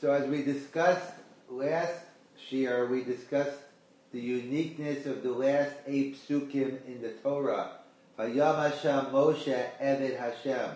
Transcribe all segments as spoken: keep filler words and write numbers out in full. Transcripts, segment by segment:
So as we discussed last year, we discussed the uniqueness of the last eight psukim in the Torah. Vayam Hashem Moshe Eved Hashem.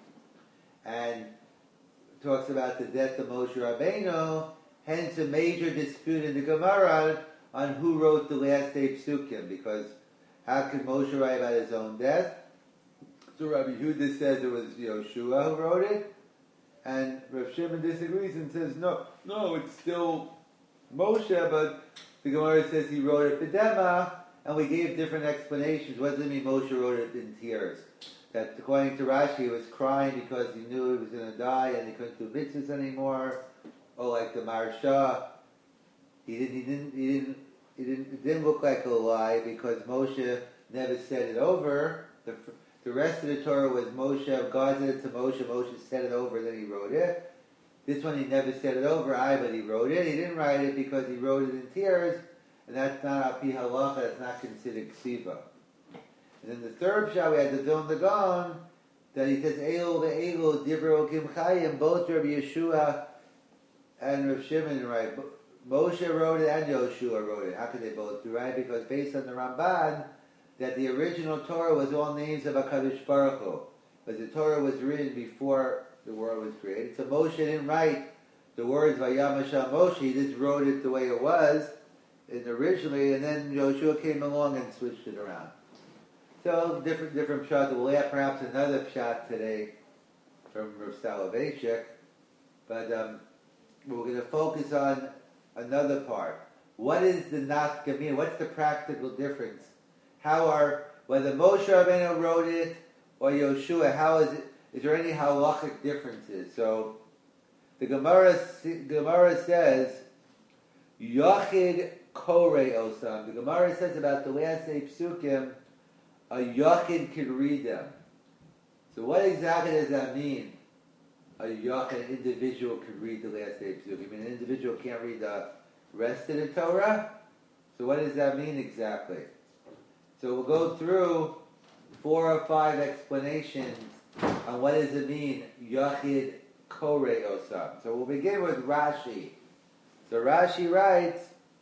And talks about the death of Moshe Rabbeinu, hence a major dispute in the Gemara on who wrote the last eight psukim, because how could Moshe write about his own death? So Rabbi Yehuda says it was Yoshua who wrote it, and Rav Shimon disagrees and says, no, no, it's still Moshe, but the Gemara says he wrote it B'dema, and we gave different explanations. What does it mean Moshe wrote it in tears? That according to Rashi, he was crying because he knew he was going to die and he couldn't do mitzvahs anymore. Or like the Maharsha, he didn't, he didn't, he didn't, he didn't, it didn't look like a lie because Moshe never said it over. The, the rest of the Torah was Moshe, God said it to Moshe, Moshe said it over, then he wrote it. This one he never said it over, I, but he wrote it. He didn't write it because he wrote it in tears, and that's not Api Halacha, that's not considered Ksiva. And then the third shot, we had the Vilna Gaon, that he says, Eilu ve'eilu divro kim chayim, both Rabbi Yeshua and Rav Shimon write. Moshe wrote it and Yoshua wrote it. How could they both do right? Because based on the Ramban, that the original Torah was all names of HaKadosh Baruch Hu. But the Torah was written before the world was created. So Moshe didn't write the words Vayam Hashem Moshe, he just wrote it the way it was originally, and then Yoshua came along and switched it around. So different different pshat. We'll add perhaps another pshat today from Rav Soloveitchik, but um, we're going to focus on another part. What is the nafka? What's the practical difference? How are, whether Moshe Rabbeinu wrote it or Yoshua, how is it? Is there any halachic differences? So the Gemara Gemara says Yachid Korei Osam. The Gemara says about the last eight psukim, a Yachid could read them. So what exactly does that mean? A Yachid, an individual could read the last eight psukim. I mean, an individual can't read the rest of the Torah? So what does that mean exactly? So we'll go through four or five explanations on what does it mean, Yachid Korei Osam. So we'll begin with Rashi. So Rashi writes,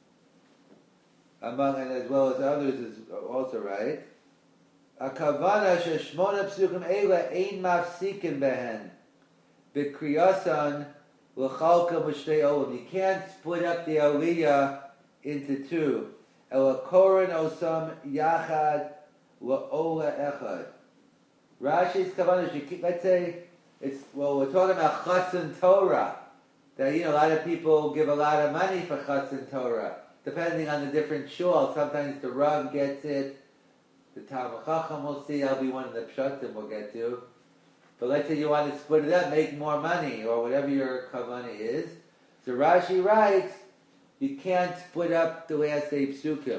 among and as well as others is also right, Akavana sheshmona psukim eila ein mafsikin behen b'kriyasan l'chalka b'shtei olam. You can't split up the aliyah into two. Ela koren osam yachad la'ola echad. Rashi's kavanah. Let's say it's well, we're talking about Chassan Torah. That, you know, a lot of people give a lot of money for Chassan Torah, depending on the different shul. Sometimes the Rav gets it, the Talmud Chacham will see. I'll be one of the pshatim we'll get to. But let's say you want to split it up, make more money, or whatever your kavanah is. So Rashi writes, you can't split up the last eight psukim.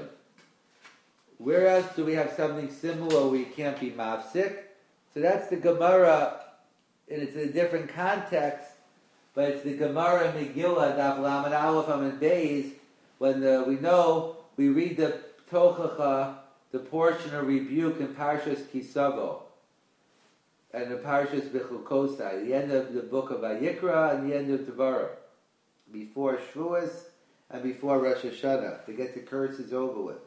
Where else do we have something similar where you can't be mafsik? So that's the Gemara, and it's in a different context, but it's the Gemara Megillah, Daf Lamed Aleph Amud Beis, when the, we know, we read the Tochacha, the portion of rebuke in Parshas Kisavo, and the Parshas Bechukosai, the end of the book of Vayikra and the end of Devarim, before Shavuos and before Rosh Hashanah, to get the curses over with.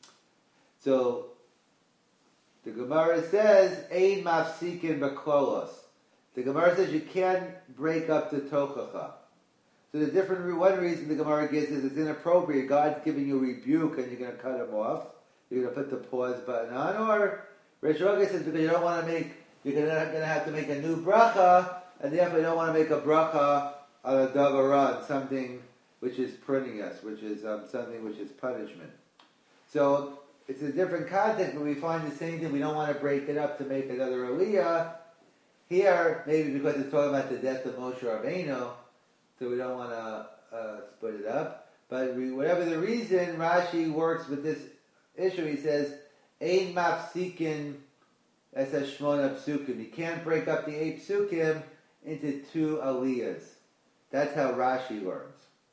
So, the Gemara says, Ein mafsikin b'klolos. The Gemara says you can't break up the tochacha. So the different one reason the Gemara gives is it's inappropriate. God's giving you a rebuke and you're going to cut him off. You're going to put the pause button on. Or Rish Raga says because you don't want to make, you're going to have to make a new bracha, and therefore you don't want to make a bracha on a davaran, something which is prunius, which is um, something which is punishment. So it's a different context, but we find the same thing. We don't want to break it up to make another aliyah. Here, maybe because it's talking about the death of Moshe Rabbeinu, so we don't want to uh, split it up. But we, whatever the reason, Rashi works with this issue. He says, Ein mafsikin es shmona psukim. You can't break up the eight psukim into two aliyahs. That's how Rashi learns.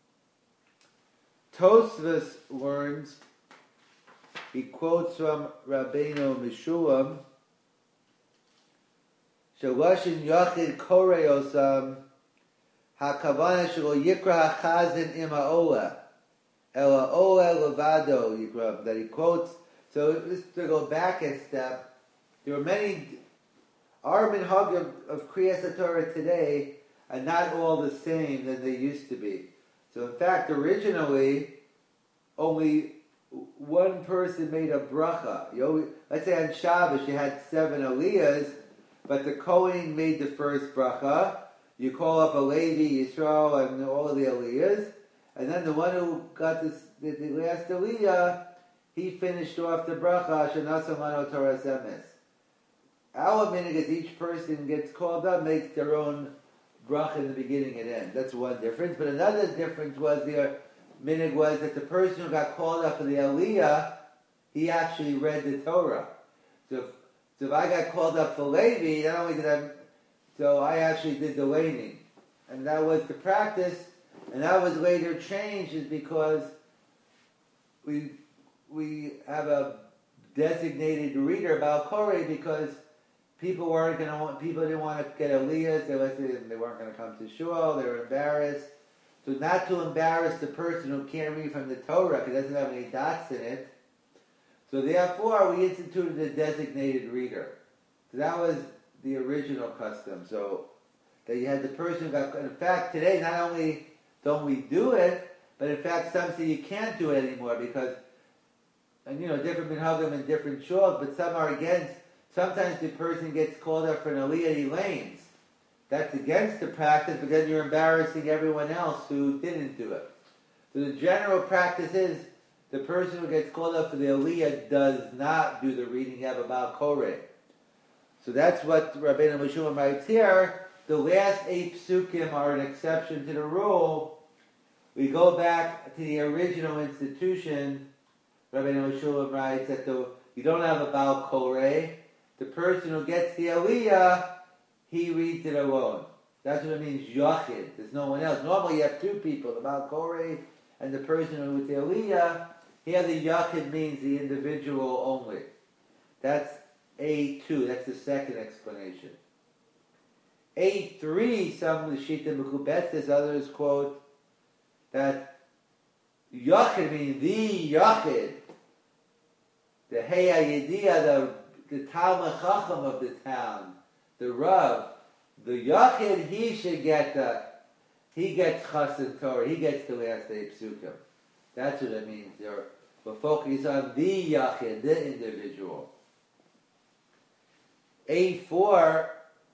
Tosfos learns, he quotes from Rabbeinu Meshulam, Shaloshin Yachid Korei Osam hakavana shelo yikra hachazin im ha'ola, ela ola levado yikra, that he quotes. So just to go back a step, there are many, our minhag of, of Kriyas Torah today are not all the same than they used to be. So in fact, originally, only one person made a bracha. You always, let's say on Shabbos you had seven aliyahs, but the Kohen made the first bracha. You call up a Levi, Yisrael, and all of the aliyahs, and then the one who got this, the, the last aliyah, he finished off the bracha, Shenasa Mano Torah Emes. Our minhag is each person gets called up, makes their own bracha in the beginning and end. That's one difference. But another difference was the minhag was that the person who got called up for the aliyah, he actually read the Torah. So if, so if I got called up for Levi, not only did I, so I actually did the laning. And that was the practice, and that was later changed is because we we have a designated reader about Koreh because people weren't going to want, people didn't want to get aliyahs, they, they weren't going to come to shul, they were embarrassed. So not to embarrass the person who can't read from the Torah because it doesn't have any dots in it. So therefore we instituted a designated reader. So that was the original custom. So that you had the person who got, in fact today not only don't we do it, but in fact some say you can't do it anymore because, and you know, different minhagim and different shuls, but some are against. Sometimes the person gets called up for an aliyah, he lanes. That's against the practice, but then you're embarrassing everyone else who didn't do it. So the general practice is the person who gets called up for the aliyah does not do the reading. You have about Koreh. So that's what Rabbeinu Meshullam writes here. The last eight psukim are an exception to the rule. We go back to the original institution. Rabbeinu Meshullam writes that the, you don't have a Baal Koreh. The person who gets the aliyah, he reads it alone. That's what it means, yachid. There's no one else. Normally you have two people, the Baal Koreh and the person who with the aliyah. Here the yachid means the individual only. That's A two. That's the second explanation. A three, some of the Shita Mekubetzes, others quote that yachid means the yachid. The Heya Yediyah, the, the Talmud Chacham of the town, the Rav, the Yachid, he should get the, he gets Chassan Torah, he gets the last eight psukim. That's what it means. They're, we're focused on the Yachid, the individual. A four,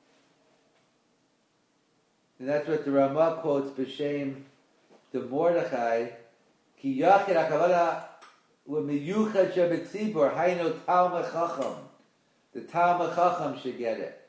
and that's what the Ramah quotes B'Shem the Mordechai, Ki Yachid HaKavanah U'miyuchad shebetzibur, Hainu Talmud Chacham. The Talmud Chacham should get it.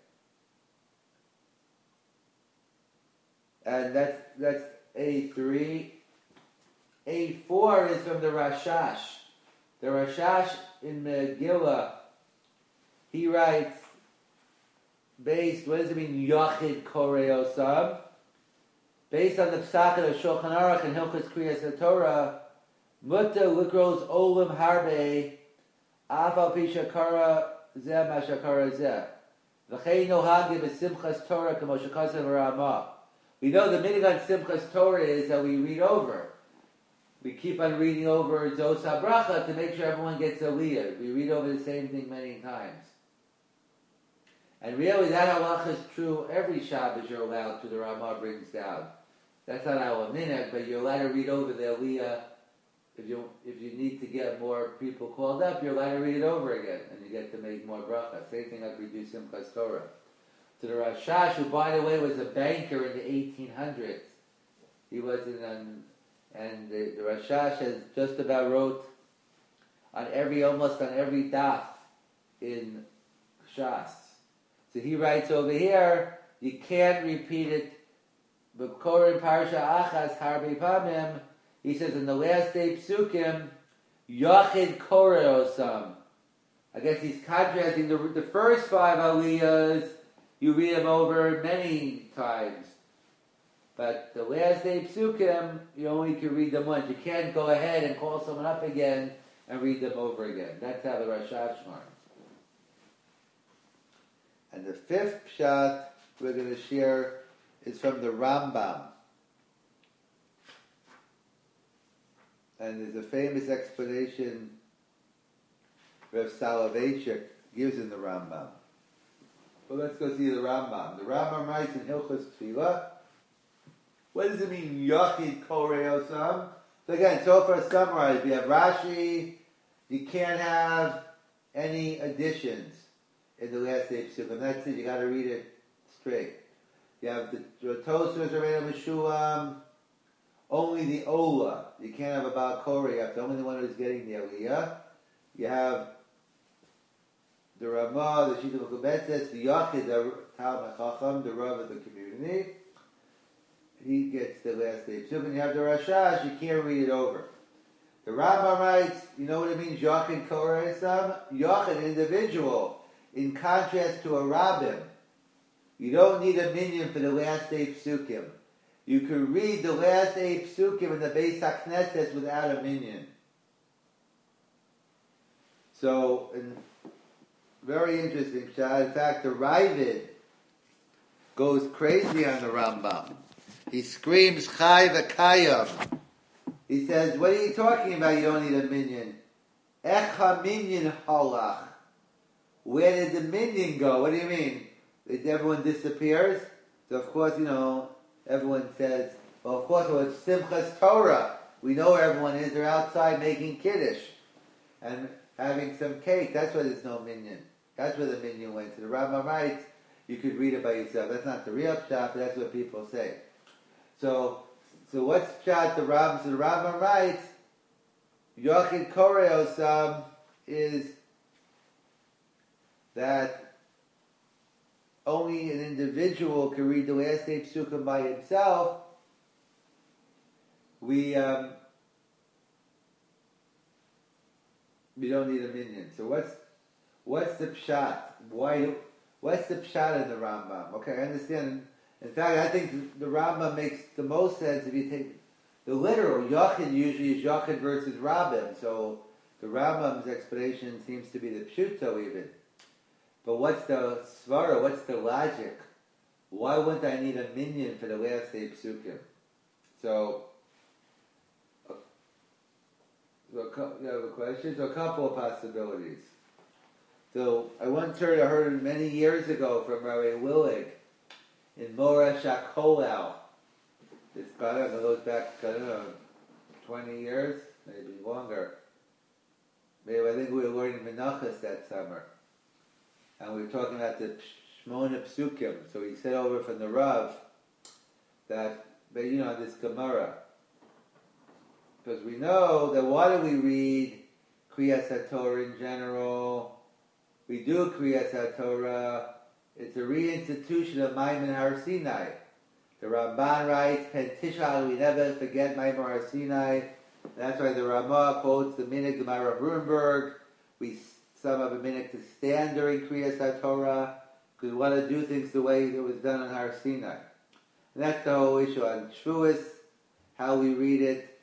And that's, that's A three. A four is from the Rashash. The Rashash in Megillah, he writes, based, what does it mean, Yachid Korei Osam? Based on the Psachim of Shulchan Aruch and Hilchos Kriyas Torah, Mutta Likros Olam Harbe, Afal Pi Shakara Zeh Ma Shakara Zeh. V'chei Nohagim Simchas Torah K'mo Shekasav Ramah. We know the minhag on Simchas Torah is that we read over. We keep on reading over Zos HaBracha to make sure everyone gets aliyah. We read over the same thing many times. And really that halacha is true every Shabbos you're allowed to, the Ramah brings down. That's not our minhag, but you're allowed to read over the aliyah. If you if you need to get more people called up, you're allowed to read it over again, and you get to make more bracha. Same thing like we do Simchas Torah. To the Rashash, who by the way was a banker in the eighteen hundreds, he was in an, and the, the Rashash has just about wrote on every, almost on every daf in Shas. So he writes over here, you can't repeat it. But Korin Parsha Achas Harbe Pamim, he says in the last day psukim, Yachid Koreh Osam. I guess he's contrasting the, the first five aliyahs, you read them over many times. But the last day psukim, you only can read them once. You can't go ahead and call someone up again and read them over again. That's how the Rashash learns. And the fifth pshat we're going to share is from the Rambam. and there's a famous explanation Rav Soloveitchik gives in the Rambam. Well, let's go see the Rambam. The Rambam writes in Hilchos Tefillah, what does it mean, Yachid Korei Osam? So again, so far summarized, we have Rashi, you can't have any additions in the last eight psukim. That's it, you got to read it straight. You have the Tosfos Rabbeinu Meshulam, only the Ola. You can't have a Baal Korei, you have to only the one who's getting the Aliyah. You have the Ramah, the Shita Mekubetzes, the Yachid, the Talmud Chacham, the Rav of the community. He gets the last day. So when you have the Rashash, you can't read it over. The Rambam writes, you know what it means, Yachid Korei Osam? Yachid, an individual, in contrast to a Rabbim. You don't need a minyan for the last eight psukim. You can read the last eight psukim in the Beis HaKnesses without a minyan. So, in, very interesting shot. In fact, the Ravid goes crazy on the Rambam. He screams, Chai v'kayam. He says, what are you talking about? You don't need a minyan. Ech ha-minyan halach. Where did the minyan go? What do you mean? That everyone disappears? So of course, you know, everyone says, well, of course, well, it's Simchas Torah. We know where everyone is. They're outside making Kiddush and having some cake. That's why there's no minyan. That's where the minyan went. So the Rambam writes, you could read it by yourself. That's not the real pshat, but that's what people say. So, so what's pshat the Rambam? So the Rambam writes, Yachid Korei Osam is that only an individual can read the last eight psukim by himself. We um, we don't need a minyan. So what's what's the pshat? Why? What's the pshat in the Rambam? Okay, I understand. In fact, I think the Rambam makes the most sense if you take the literal. Yachid usually is Yachid versus Rabbim. So the Rambam's explanation seems to be the pshuto even. But what's the svara? What's the logic? Why wouldn't I need a minyan for the last eight psukim? So, uh, so you have a question? So a couple of possibilities. So I once heard, I heard it many years ago from Rabbi Willig in Moresh HaKolal. It's got, it goes back, I don't know, twenty years, maybe longer. Maybe I think we were learning Menachos that summer. And we were talking about the Shmona Psukim. So he said over from the Rav that, but you know, this Gemara. Because we know that why do we read Kriyas HaTorah in general? We do Kriyas HaTorah. It's a reinstitution of Maimon Har Sinai. The Ramban writes, Pen Tishal, we never forget Maimon Har Sinai. That's why the Ramah quotes the Minhag Gemara Brunberg. We some of a minute to stand during Kriyas HaTorah because we want to do things the way it was done on Har Sinai. And that's the whole issue on Shavuos, how we read it,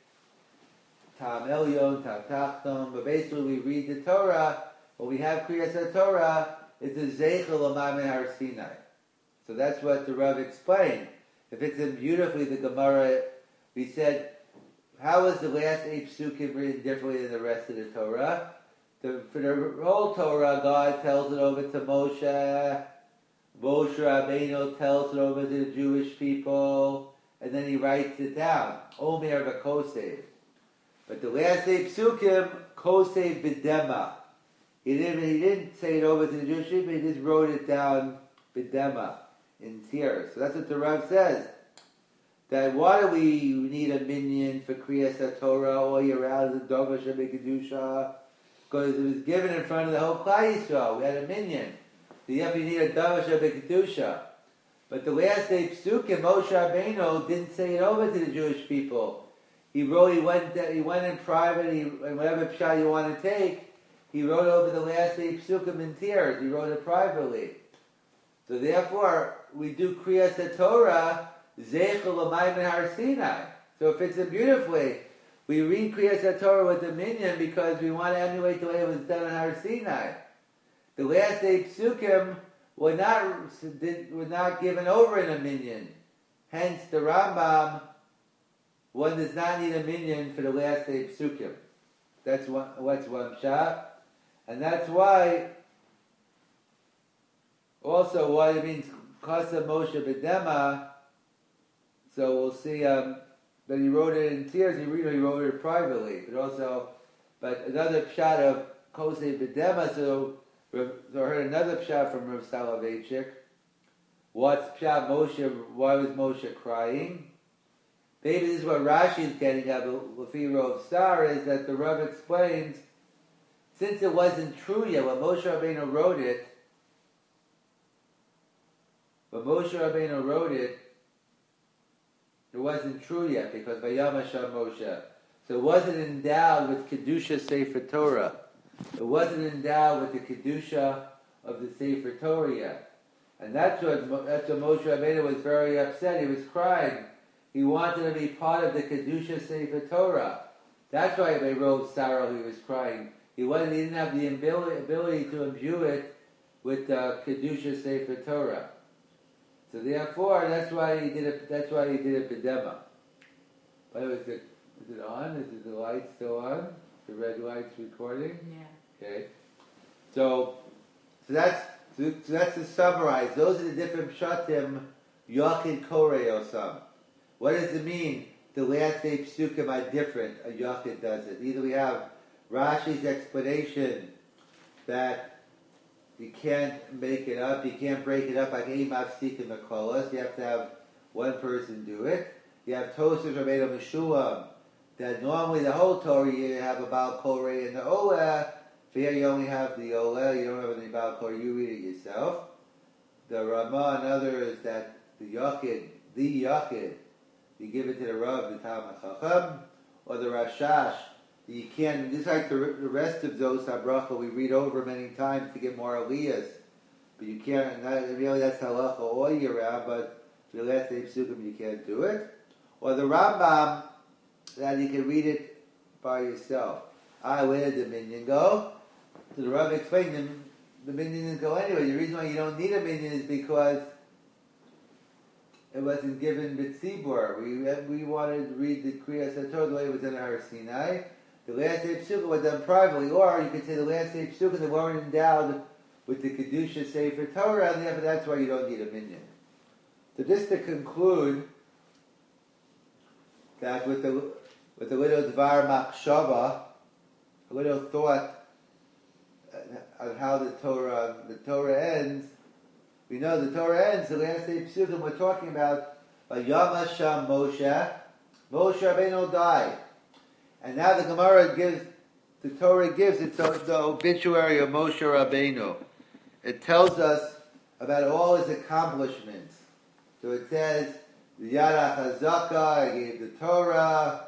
Tam Elyon, Tam Tachton, but basically we read the Torah, when we have Kriyas HaTorah, it's a Zeichel Amam Har Sinai. So that's what the Rav explained. If it's in beautifully, the Gemara, we said, how is the last eight psukim written differently than the rest of the Torah? The, for the whole Torah, God tells it over to Moshe. Moshe Rabbeinu tells it over to the Jewish people, and then he writes it down. Omer v'kosev. But the last eight psukim, kosev b'dema. He didn't, he didn't say it over to the Jewish people, he just wrote it down b'dema, in tears. So that's what the Rav says. That why do we need a minyan for Kriyas HaTorah all year round, the Dovash HaBekadusha? Because it was given in front of the whole Klal Yisrael. We had a minyan. So you have to need a Dovash HaBekadusha. But the last eight psukim, Moshe Rabbeinu didn't say it over to the Jewish people. He wrote, he went, he went in private, he, and whatever pshat you want to take, he wrote over the last eight psukim in tears. He wrote it privately. So therefore, we do Kriyas HaTorah, Zeichel L'Maimon Har Sinai. So it fits in beautifully. We read Kriyas HaTorah with the minyan because we want to emulate the way it was done on Har Sinai. The last eight psukim were not, were not given over in a minyan. Hence the Rambam one does not need a minyan for the last eight psukim. That's one, what's one shot. And that's why, also why it means Kasa Moshe B'dema, so we'll see um, that he wrote it in tears, he really wrote it privately, but also, but another pshat of Kosei B'dema, so, so I heard another pshat from Rav Soloveitchik. What's pshat Moshe, why was Moshe crying? Maybe this is what Rashi is getting at, Lefiro of Star, is that the Rav explains, since it wasn't true yet, when Moshe Rabbeinu wrote it, when Moshe Rabbeinu wrote it, it wasn't true yet, because Vayam Hashem Moshe. So it wasn't endowed with Kedusha Sefer Torah. It wasn't endowed with the Kedusha of the Sefer Torah yet. And that's what, that's what Moshe Rabbeinu was very upset. He was crying. He wanted to be part of the Kedusha Sefer Torah. That's why they wrote sorrow, he was crying. He wasn't, he didn't have the ability, ability to imbue it with uh, Kedusha Sefer Torah. So therefore, that's why he did it. That's why he did it b'dema. By the way, is it, is it on? Is the light still on? The red light's recording. Yeah. Okay. So, so that's so, so that's to summarize. Those are the different pshatim Yachid Korei Osam. What does it mean? The last eight psukim are different. A Yachid does it. Either we have Rashi's explanation that you can't make it up, you can't break it up like Ein Mafsik and Makolas, you have to have one person do it. You have Tosas Rabbeinu Meshulam, that normally the whole Torah you have about Korei and the Olah, here you only have the Olah, you don't have any about Korei, you read it yourself. The Ramah and others that the Yachid, the Yachid, you give it to the Rav, the Talmud Chacham, or the Rashash. You can't, just like the, the rest of those habracha we read over many times to get more aliyahs, but you can't, not, really that's halacha all year round, but for the last eight psukim you can't do it. Or the Rambam, that you can read it by yourself. Ah, where did the minion go? So the Rav explained them, the minion didn't go anyway. The reason why you don't need a minion is because it wasn't given b'tzibur. We we wanted to read the Kriyas HaTorah the way it was in Har Sinai. The last eight psukim were done privately, or you could say the last eight psukim that weren't endowed with the Kedusha Sefer Torah, and therefore that's why you don't need a minion. So just to conclude, that with the with the little Dvar Machshava, a little thought on how the Torah the Torah ends. We know the Torah ends, the last eight psukim we're talking about, Vayam Hashem Moshe, Moshe Rabbeinu died. And now the Gemara gives, the Torah gives it the, the obituary of Moshe Rabbeinu. It tells us about all his accomplishments. So it says, the Yad HaChazaka, I gave the Torah,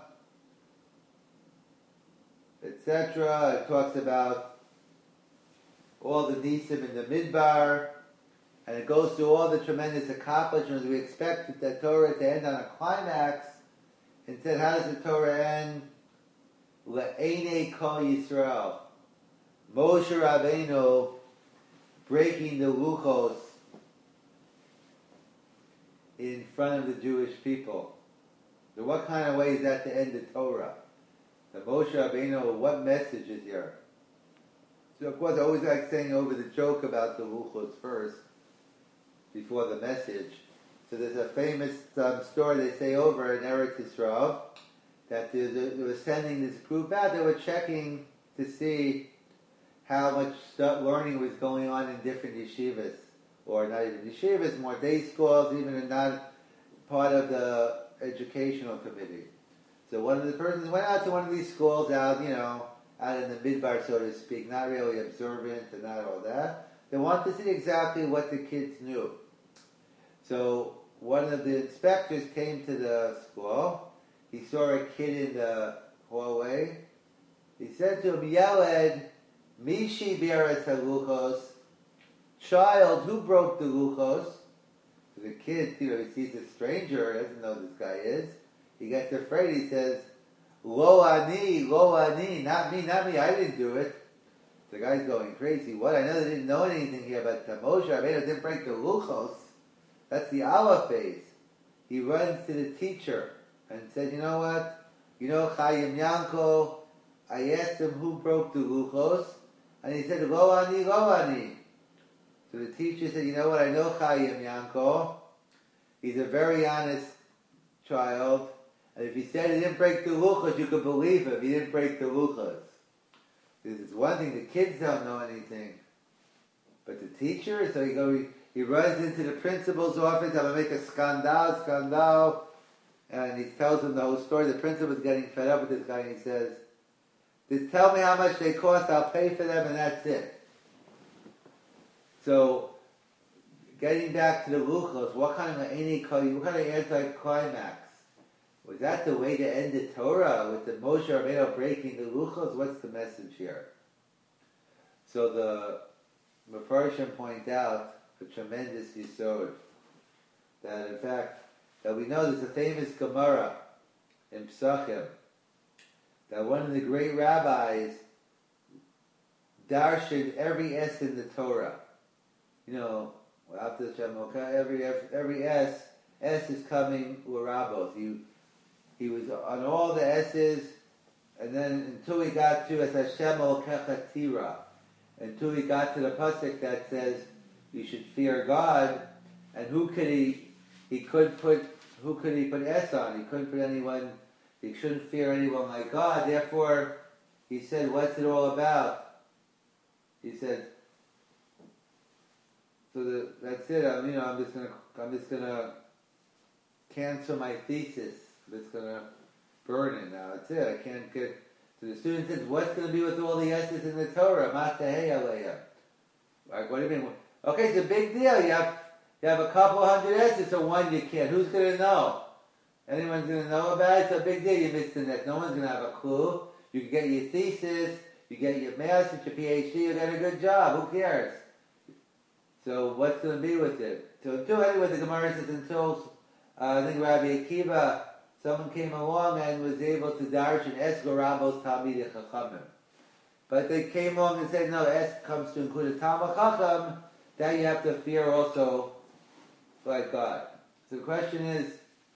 et cetera. It talks about all the Nisim in the Midbar. And it goes through all the tremendous accomplishments. We expect the Torah to end on a climax. Instead, how does the Torah end? Le'enei Kol Yisrael. Moshe Rabbeinu breaking the luchos in front of the Jewish people. So what kind of way is that to end the Torah? The Moshe Rabbeinu, what message is here? So of course I always like saying over the joke about the luchos first, before the message. So there's a famous um, story they say over in Eretz Yisrael, that they were sending this group out, they were checking to see how much stuff, learning was going on in different yeshivas, or not even yeshivas, more day schools, even not part of the educational committee. So one of the persons went out to one of these schools out, you know, out in the midbar, so to speak, not really observant and not all that. They wanted to see exactly what the kids knew. So one of the inspectors came to the school. He saw a kid in the hallway. He said to him, Yeled, Mishi Biaras HaLuchos, child, who broke the luchos? So the kid, you know, he sees a stranger, he doesn't know who this guy is. He gets afraid, he says, Lo ani, lo ani, not me, not me, I didn't do it. The guy's going crazy. What? I know they didn't know anything here, but Moshe Rabbeinu didn't break the luchos. That's the Aleph phase. He runs to the teacher. and said, you know what? You know, Chaim Yanko, I asked him who broke the luchos, and he said, Lo ani, lo ani. So the teacher said, you know what? I know Chaim Yanko. He's a very honest child, and if he said he didn't break the luchos, you could believe him. He didn't break the luchos. Because it's one thing, the kids don't know anything. But the teacher, so he go, he, he runs into the principal's office, I'm going to make a scandal, scandal, and he tells him the whole story. The principal's getting fed up with this guy, and he says, just tell me how much they cost, I'll pay for them, and that's it. So, getting back to the luchos, what kind of an what kind of anti-climax? Was that the way to end the Torah, with the Moshe Rabbeinu breaking the luchos? What's the message here? So the Mefarshim point out a tremendous yisod, that in fact, that we know there's a famous Gemara in Psachim, that one of the great rabbis darshaned every S in the Torah. You know, after the every every S, S is coming Urabos. He he was on all the S's, and then until he got to Es Hashem Ol Kechatira, until he got to the pasuk that says you should fear God, and who could he? He could put who could he put S on? He couldn't put anyone. He shouldn't fear anyone like God. Therefore, he said, "What's it all about?" He said, "So the, that's it. I'm, you know, I'm just gonna, I'm just gonna cancel my thesis. I'm just gonna burn it now. That's it. I can't get." So the student says, "What's going to be with all the S's in the Torah?" Matahei Aleya. Like, what do you mean? Okay, it's a big deal. You have you have a couple hundred S's, so one you can't. Who's going to know? Anyone's going to know about it? It's a big deal. You missed the net. No one's going to have a clue. You can get your thesis, you get your master's, your PhD, you get a good job. Who cares? So what's going to be with it? So until anyway, the Gemara says until uh, I think Rabbi Akiva, someone came along and was able to darshan Es Gorabos Talmidei Chachamim. But they came along and said, no, Es comes to include a Talmid Chacham, that you have to fear also like God. So the question is,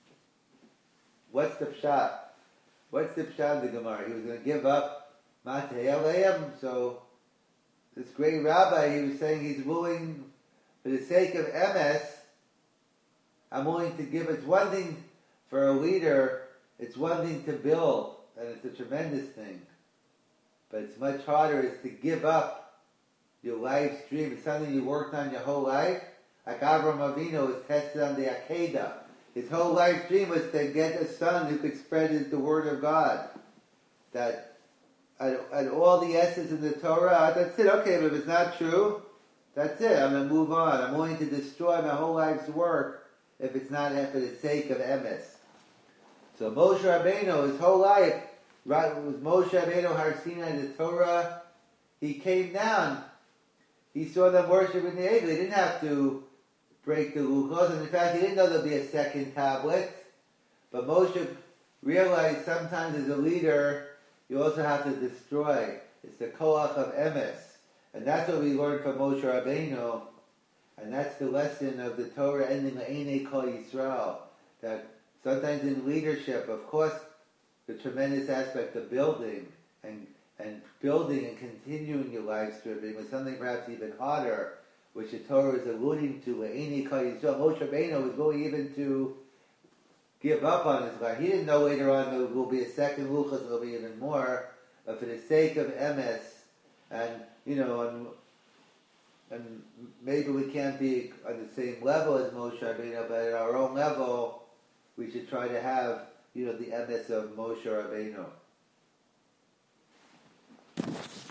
what's the pshat? What's the pshat of the Gemara? He was going to give up Matei Aleim, so this great rabbi, he was saying he's willing, for the sake of M S, I'm willing to give. It's one thing for a leader, it's one thing to build, and it's a tremendous thing. But it's much harder is to give up your life's dream. It's something you worked on your whole life. Like Avraham Avinu was tested on the Akedah. His whole life's dream was to get a son who could spread the word of God. That at, at all the S's in the Torah, that's it. Okay, but if it's not true, that's it. I'm going to move on. I'm willing to destroy my whole life's work if it's not for the sake of M S. So Moshe Rabbeinu, his whole life, right, it was Moshe Rabbeinu, Har Sinai, the Torah, he came down. He saw them worshiping the Egel. He didn't have to break the luchos, and in fact, he didn't know there'd be a second tablet. But Moshe realized sometimes as a leader, you also have to destroy. It's the koach of emes. And that's what we learned from Moshe Rabbeinu. And that's the lesson of the Torah ending La'enei Kol Yisrael. That sometimes in leadership, of course, the tremendous aspect of building and and building and continuing your life stripping was something perhaps even harder, which the Torah is alluding to. La'enei Kol Yisrael. Moshe Rabbeinu was going even to give up on his life. He didn't know later on there will be a second luchos, there will be even more. But for the sake of emes, and you know, and and maybe we can't be on the same level as Moshe Rabbeinu, but at our own level, we should try to have, you know, the emes of Moshe Rabbeinu.